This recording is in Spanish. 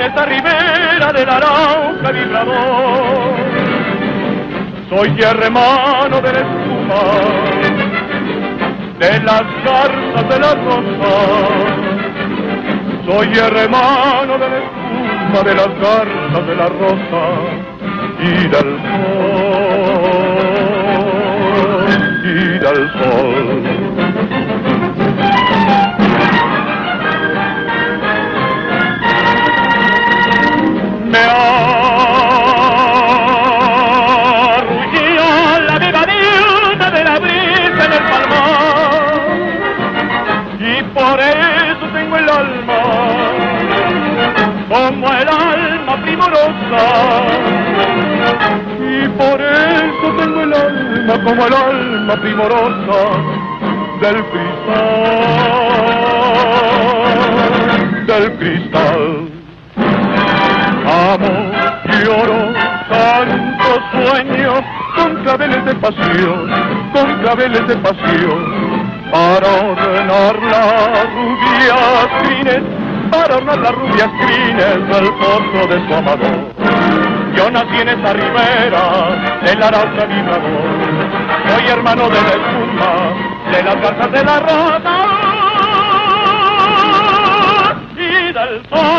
esta ribera del Arauca vibrador. Soy hermano de la espuma, de las garzas de la rosa. Soy hermano de la espuma, de las garzas de la rosa y del sol. Me arrulló la vivadita de la brisa en el palmar, y por eso tengo el alma como el alma primorosa, y por eso tengo el alma como el alma primorosa del cristal. Amo, lloro, canto, sueño, con claveles de pasión, para ordenar las rubias crines, del pozo de su amador. Yo nací en esa ribera del Arauca vibrador, soy hermano de la espuma, de las garzas de la rosa y del sol.